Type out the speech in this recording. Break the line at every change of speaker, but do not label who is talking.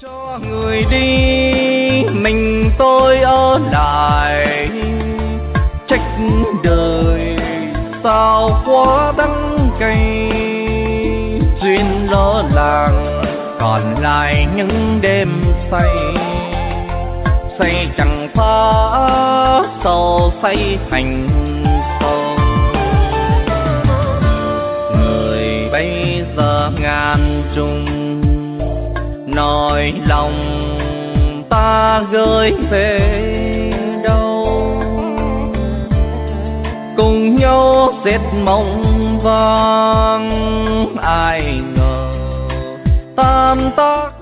Cho người đi mình tôi ở lại, trách đời sao quá đắng cay, duyên lỡ làng còn lại những đêm say, say chẳng phá sầu say thành sầu. Người bây giờ ngàn trùng nói lòng ta gửi về đâu, cùng nhau giết mộng vang ai ngờ tan tác